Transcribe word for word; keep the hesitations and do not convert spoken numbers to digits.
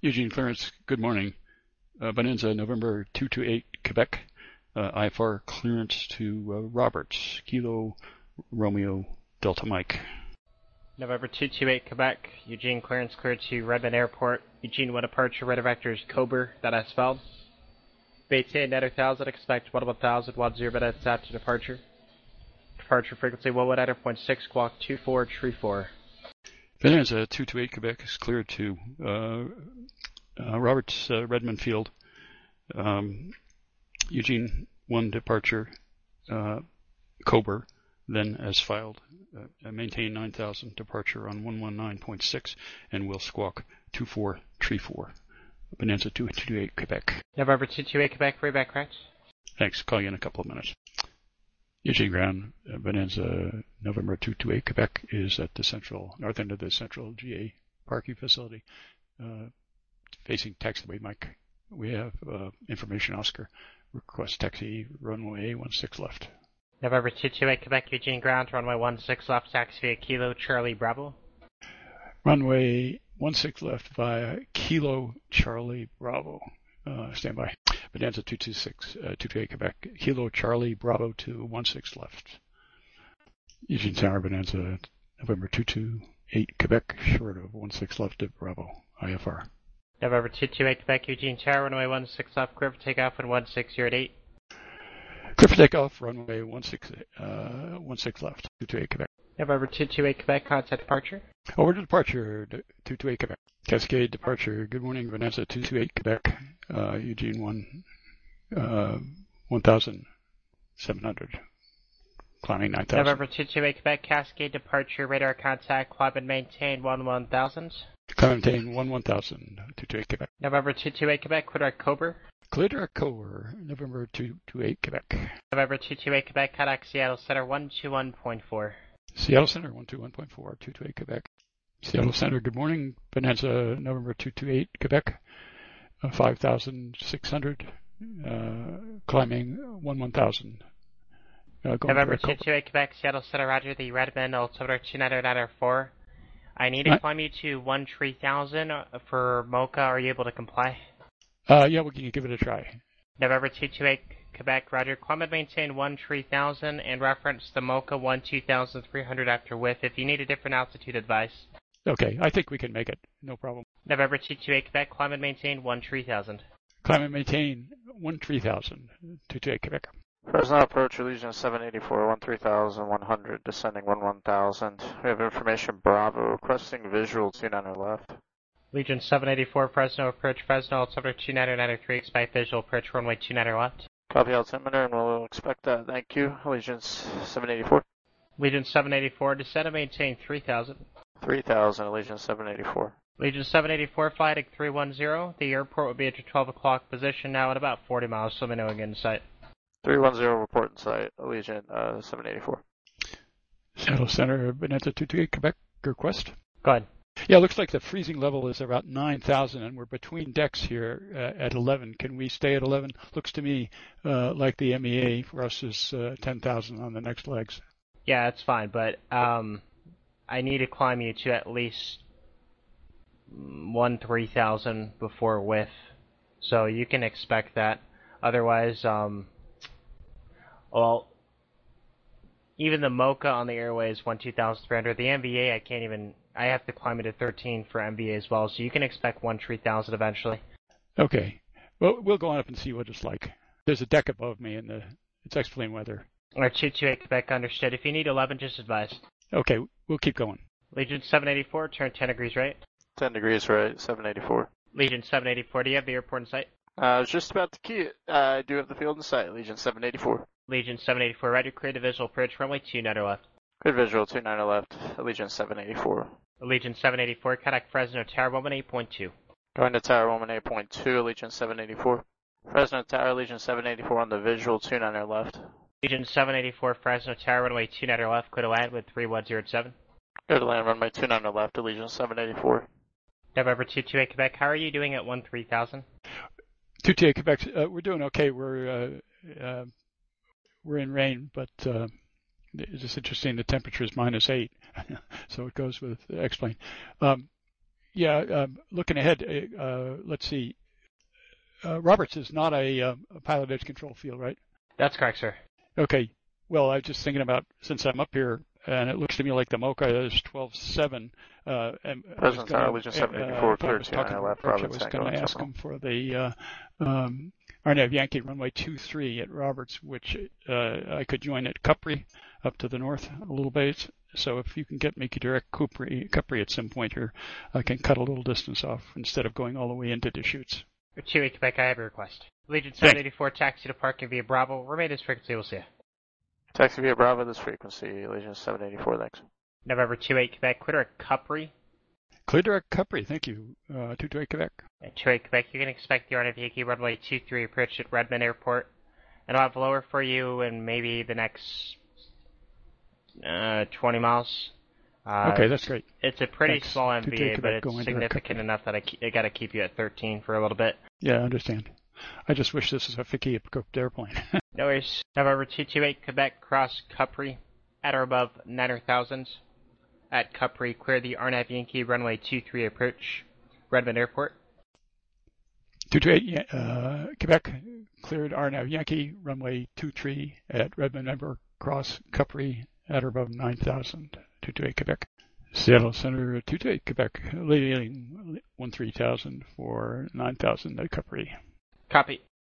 Eugene Clarence, good morning. Uh, Bonanza, November two two eight, Quebec. Uh, I F R clearance to uh, Roberts, Kilo Romeo Delta Mike. November two two eight, Quebec. Eugene clearance cleared to Redmond Airport. Eugene, one departure, radar vectors, Cobra, that I spelled. Maintain net one thousand, expect one one thousand, one zero minutes after departure. Departure frequency one one nine point six, squawk two four three four. Bonanza, two two eight, Quebec is cleared to uh, uh, Roberts, uh, Redmond Field. Um, Eugene, one departure, uh, Cobra, then as filed. Uh, maintain nine thousand, departure on one one nine point six, and will squawk two four three four. Bonanza, two two eight, Quebec. November two two eight, Quebec, read back correct. Thanks, call you in a couple of minutes. Eugene Ground, uh, Bonanza, November two two eight, Quebec is at the central, north end of the central G A parking facility, uh, facing taxiway Mike. We have uh, information Oscar. Request taxi runway one six left. November two two eight, Quebec, Eugene Ground, runway one six left, taxi via Kilo Charlie Bravo. Runway one six left via Kilo Charlie Bravo. Uh, stand by. Bonanza two two six, uh, two two eight, Quebec, Kilo Charlie Bravo to one six left. Eugene Tower, Bonanza, November two two eight, Quebec, short of one six left at Bravo, I F R. November two two eight, Quebec, Eugene Tower, runway one six left, clear for takeoff in one six zero eight. Clear for takeoff, runway one six, uh, one six left, two two eight, Quebec. November two two eight, Quebec, contact departure. Over to departure, two two eight, Quebec. Cascade departure, good morning, Bonanza two two eight, Quebec, uh, Eugene one, uh, one thousand seven hundred, climbing nine thousand. November two two eight, Quebec, Cascade departure, radar contact, climb and maintain one one thousand. Climb and maintain one one thousand, two two eight, Quebec. November two two eight, Quebec, clear Cobra. Clear Cobra, November two two eight, Quebec. November two two eight, Quebec, contact Seattle Center one two one point four. Seattle Center one two one point four, two two eight, Quebec. Seattle Center, good morning. Bonanza, November two two eight, Quebec, uh, five thousand six hundred, uh, climbing one one thousand. Uh, November two two eight, Quebec, Seattle Center, roger, the Redmond, altimeter two nine nine four. I need to right. climb you to one three thousand for Mocha. Are you able to comply? Uh, yeah, we can give it a try. November two two eight, Quebec, roger, climb and maintain one three thousand and reference the Mocha one two thousand three hundred after width. If you need a different altitude advice. Okay, I think we can make it. No problem. November two two eight, Quebec, climb and maintain one three thousand. Climb and maintain one three thousand, two two eight, Quebec. Fresno approach, Allegiant seven eighty-four, one three thousand one hundred, descending one one thousand. We have information Bravo, requesting visual two niner left. Legion seven eighty-four, Fresno approach, Fresno, altimeter two nine nine three, expect visual approach, runway two niner left. Copy altimeter, and we'll expect that. Thank you. Allegiant seven eighty-four. Legion seven eighty-four, descend and maintain three thousand. three thousand, Allegiant seven eighty-four. Legion seven eighty-four, flight three one zero. The airport will be at your twelve o'clock position now at about forty miles, so let me know again in sight. three one zero, report in sight, Allegiant uh, seven eighty-four. Seattle Center, Bonanza two two eight, Quebec, request. Go ahead. Yeah, it looks like the freezing level is about nine thousand, and we're between decks here uh, at eleven. Can we stay at eleven? Looks to me uh, like the M E A for us is uh, ten thousand on the next legs. Yeah, that's fine, but um, I need to climb you to at least one three thousand before width, so you can expect that. Otherwise, um, well, even the Mocha on the airway is one two thousand three hundred. The M V A, I can't even. I have to climb it at thirteen for M V A as well, so you can expect one three thousand eventually. Okay. Well, we'll go on up and see what it's like. There's a deck above me, and the, it's explain weather. Alright, two two eight, Quebec, understood. If you need eleven, just advise. Okay, we'll keep going. Legion seven eighty-four, turn ten degrees right. ten degrees right, seven eighty-four. Legion seven eighty-four, do you have the airport in sight? Uh, I was just about to key it. Uh, I do have the field in sight, Legion seven eighty-four. Legion seven eighty-four, ready to clear the visual approach, runway two niner left. Good visual, two niner left, Legion seven eighty-four. Legion seven eighty-four, contact Fresno Tower, one one eight point two. Going to Tower one one eight point two, Legion seven eighty-four. Fresno Tower, Legion seven eighty-four on the visual, two niner left. Legion seven eighty-four, Fresno Tower, runway two niner left, clear to land with three one zero seven. Clear to land, runway two niner left, Legion seven eighty-four. November two two eight, Quebec, how are you doing at one three thousand? two two eight, Quebec, uh, we're doing okay. We're uh, uh, we're in rain, but uh, it's just interesting. The temperature is minus eight, so it goes with explain. Um, yeah, uh, looking ahead, uh, let's see. Uh, Roberts is not a, uh, a pilot edge control field, right? That's correct, sir. Okay. Well, I was just thinking about, since I'm up here, and it looks to me like the MoCA is twelve seven. Uh, and President Tower, Legion seven eighty-four, uh, clear to nine left, I Bravo was Tango going to ask him for the uh, um, R N A V Yankee runway two three at Roberts, which uh, I could join at Capri up to the north a little bit. So if you can get me direct Capri, Capri at some point here, I can cut a little distance off instead of going all the way into Deschutes. two eight Quebec, I have a request. Legion seven eighty-four, taxi to parking via Bravo. Remain this frequency, we'll see you. Taxi via Bravo, this frequency, Legion seven eighty-four, thanks. November two eight Quebec, clear to Capri. Clear direct Capri, thank you. Uh, two two eight Quebec. At two eight Quebec, you can expect the R N A V Yankee runway two three approach at Redmond Airport. And I'll have lower for you in maybe the next uh, twenty miles. Uh, Okay, that's great. It's a pretty Thanks. small M two V two eight A, but Quebec it's going direct significant Capri. enough that I, ke- I got to keep you at thirteen for a little bit. Yeah, I understand. I just wish this was a Ficky equipped airplane. No worries. November two two eight Quebec, cross Capri at or above nine thousand. At Capri, clear the R N A V Yankee runway two three approach, Redmond Airport. two two eight uh, Quebec, cleared R N A V Yankee, runway two three at Redmond Ember, cross Capri at or above nine thousand. two two eight Quebec. Seattle Center, two two eight Quebec, leading one three thousand for nine thousand at Capri. Copy.